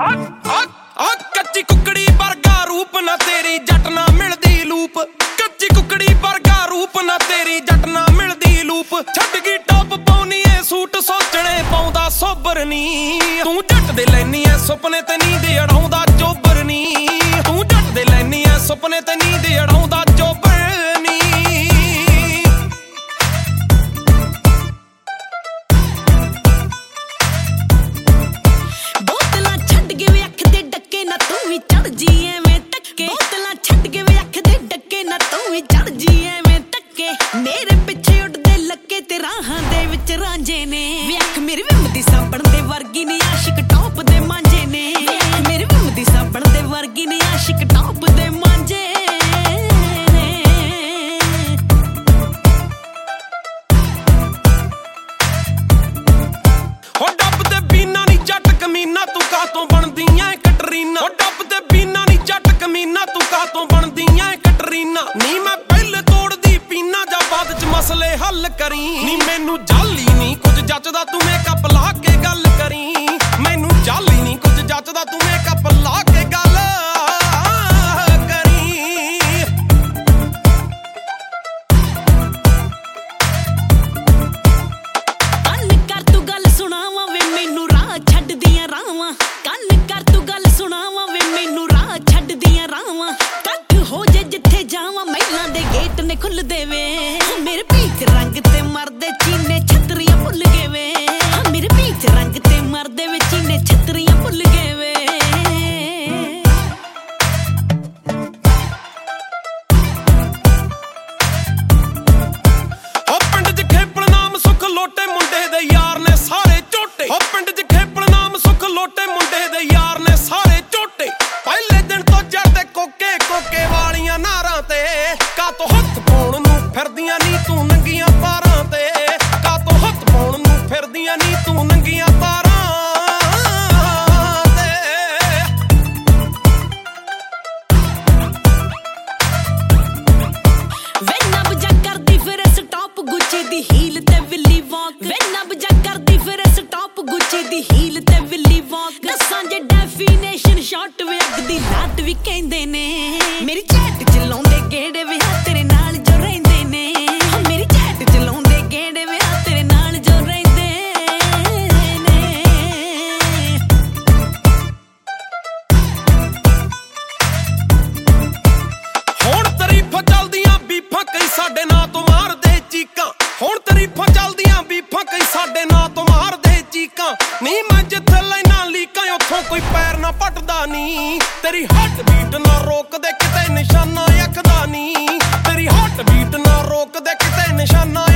ਕੱਚੀ ਕੁਕੜੀ ਵਰਗਾ ਰੂਪ ਨਾ ਤੇਰੀ ਜੱਟ ਨਾ ਮਿਲਦੀ ਲੂਪ। ਕੱਚੀ ਕੁਕੜੀ ਵਰਗਾ ਰੂਪ ਨਾ ਤੇਰੀ ਜੱਟ ਨਾ ਮਿਲਦੀ ਲੂਪ। ਛੱਡ ਗਈ ਟੌਪ ਪਾਉਣੀ ਏ ਸੂਟ ਸੋਚਣੇ ਪਾਉਂਦਾ ਸੋਬਰ ਨੀ। ਤੂੰ ਜੱਟ ਦੇ ਲੈਨੀ ਐ ਸੁਪਨੇ ਤੇ ਨੀਂਦ ਅੜਾਉਂਦਾ ਚੋਬਰ ਨੀ। ਤੂੰ ਜੱਟ ਦੇ ਲੈਨੀ ਐ ਸੁਪਨੇ ਤੇ ਨੀਂਦ ਅੜਾਉਂਦਾ ਚੋਬਰ ਨੀ। ਬੋਤਲਾਂ ਛੱਡ ਕੇ ਵੇ ਅੱਖ ਦੇ ਡੱਕੇ ਨਾ ਤੂੰ ਵੀ ਚੜ ਜੀ ਐਵੇਂ ਟੱਕੇ। ਬੋਤਲਾਂ ਛੱਡ ਕੇ ਵੇ ਅੱਖ ਦੇ ਡੱਕੇ ਨਾ ਤੂੰ ਵੀ ਚੜ ਜੀ ਐਵੇਂ ਟੱਕੇ। ਮੇਰੇ ਪਿੱਛੇ ਉੱਡਦੇ ਲੱਕੇ ਤੇ ਰਾਹਾਂ ਦੇ ਵਿੱਚ ਰਾਂਝੇ ਨੇ। ਵੇ ਅੱਖ ਮੇਰੀ ਵਿੰਮ ਦੀ ਸਾਬਣ ਦੇ ਵਰਗੀ ਨੀ ਆਸ਼ਿਕ ਟੌਪ ਦੇ ਮਾਂਝੇ ਨੇ। ਵੇ ਅੱਖ ਮੇਰੀ ਵਿੰਮ ਦੀ ਸਾਬਣ ਦੇ ਵਰਗੀ ਨੀ ਆਸ਼ਿਕ ਟੌਪ ਦੇ ਮਾਂਝੇ ਨੇ। ਹੋ ਡੱਬ ਤੇ ਬੀਨਾ ਨੀ ਜੱਟ ਕਮੀਨਾ ਤੂੰ ਕਾਹਤੋਂ ਬਣਦੀ ਐ ਕਟਰੀਨਾ। ਹੋ ਡੱਬ ਤੇ ਬੀਨਾ ਨੀ ਜੱਟ ਕਮੀਨਾ ਤੂੰ ਕਾਹਤੋਂ ਬਣਦੀ ਐ ਕਟਰੀਨਾ। ਨੀ ਮੈਂ ਪਹਿਲੇ ਤੋੜਦੀ ਪੀਨਾ ਜਾਂ ਬਾਅਦ ਚ ਮਸਲੇ ਹੱਲ ਕਰੀ। ਨੀ ਮੈਨੂੰ ਜਾਲੀ ਨੀ ਕੁਝ ਜੱਚਦਾ ਤੂੰ ਮੇਕਅਪ ਲਾ ਕੇ ਗੱਲ ਕਰੀ। ਮੈਨੂੰ ਜਾਲੀ ਨੀ ਕੁਝ ਜੱਚਦਾ ਤੂੰ ਮੇਕਅਪ ਲਾ ਕੇ ਗੱਲ ਕਰੀ। ਕੰਨ ਕਰ ਤੂੰ ਗੱਲ ਸੁਣਾਵਾਂ ਵੇ ਮੈਨੂੰ ਰਾਹ ਛੱਡਦੀਆਂ ਰਾਵਾਂ। ਕੰਨ ਕਰ ਤੂੰ ਗੱਲ ਸੁਣਾਵਾਂ ਵੇ ਮੈਨੂੰ ਰਾਹ ਛੱਡਦੀਆਂ ਰਾਵਾਂ। ਕੱਖ ਹੋ ਜੇ ਜਿੱਥੇ ਜਾਵਾਂ ਮਹਿਲਾਂ ਦੇ ਗੇਟ ਨੇ ਖੁੱਲਦੇ ਵੇ। ਮੇਰੇ ਪੀਚ ਰੰਗ ਤੇ ਮਰਦੇ ਚੀਨੇ ਛਤਰੀਆਂ ਭੁੱਲ ਗਏ ਵੇ। ਮੇਰੇ ਪੀਚ ਰੰਗ ਤੇ ਮਰਦੇ ਵੇ ਚੀਨੇ ਛਤਰੀਆਂ ਭੁੱਲ ਗਏ ਵੇ। ਹੋ ਪਿੰਡ 'ਚ ਖੇਪਲ ਨਾਮ ਸੁੱਖ ਲੋਟੇ ਮੁੰਡੇ ਦੇ ਯਾਰ ਨੇ ਸਾਰੇ ਝੋਟੇ। ਹੋ ਪਿੰਡ 'ਚ ਖੇਪਲ ਨਾਮ ਸੁੱਖ ਲੋਟੇ ਮੁੰਡੇ ਦੇ ਯਾਰ ਨੇ ਸਾਰੇ ਝੋਟੇ। ਪਹਿਲੇ ਦਿਨ ਤੋਂ ਚੜਦੇ ਕੋਕੇ ਕੋਕੇ ਵਾਲੀਆਂ ਨਾਰਾਂ ਤੇ। ਕਾਤੋਂ ਹੱਥ ਪਾਉਣ ਨੂੰ ਫਿਰਦੀਆਂ ਨੀ ਤੂੰ ਨੰਗੀਆਂ ਤਾਰਾਂ ਤੇ। ਕਾਤੋਂ ਹੱਥ ਪਾਉਣ ਨੂੰ ਫਿਰਦੀਆਂ ਨੀ ਤੂੰ ਨੰਗੀਆਂ ਤਾਰਾਂ ਤੇ। ਵੇ ਨੱਬ ਜਾ ਕਰਦੀ ਫਿਰ ਸਟਾਪ ਗੁੱਚੀ ਦੀ ਹੀਲ ਤੇ ਵਿੱਲੀ ਵਾਕ। ਵੇ ਨੱਬ ਜਾ ਕਰਦੀ ਫਿਰ ਸਟਾਪ ਗੁੱਚੀ ਦੀ ਹੀਲ ਤੇ ਵਿੱਲੀ ਵਾਕ। ਦੱਸਾਂ ਜੇ ਡੈਫੀਨੇਸ਼ਨ ਸ਼ਾਰਟ ਵੇ ਅੱਗ ਦੀ ਲਾਟ ਵੀ ਕਹਿੰਦੇ ਨੇ। ਮੇਰੀ ਚੈਟ ਚ ਲਾਉਂਦੇ ਗੇੜੇ ਵੇ ਤੇਰੇ ਨਾਲ ਜੋ ਰਹਿੰਦੇ ਨੇ। ਮੇਰੀ ਚੈਟ ਚ ਲਾਉਂਦੇ ਗੇੜੇ ਵੇ ਤੇਰੇ ਨਾਲ ਜੋ ਰਹਿੰਦੇ ਨੇ। ਹੁਣ ਤਾਰੀਫਾਂ ਚੱਲਦੀਆਂ ਬੀਫਾਂ ਕਈ ਸਾਡੇ ਨਾਂ ਤੋਂ ਮਾਰਦੇ ਚੀਕਾਂ। ਹੁਣ ਤਾਰੀਫਾਂ ਚੱਲਦੀਆਂ ਬੀਫਾਂ ਕਈ ਸਾਡੇ ਨਾਂ ਤੋਂ ਮਾਰਦੇ ਚੀਕਾਂ। ਨੀ ਮੈਂ ਜਿੱਥੇ ਲੈਣਾ ਲੀਕਾਂ ਉੱਥੋਂ ਕੋਈ ਪੈਰ ਨਾ ਪੱਟਦਾ ਨੀ। ਤੇਰੀ ਹੱਟ ਬੀਟ ਨਾ ਰੋਕਦੇ ਕਿਤੇ ਨਿਸ਼ਾਨਾ ਅੱਖਦਾ ਨੀ। ਤੇਰੀ ਹੱਟ ਬੀਟ ਨਾ ਰੋਕਦੇ ਕਿਤੇ ਨਿਸ਼ਾਨਾ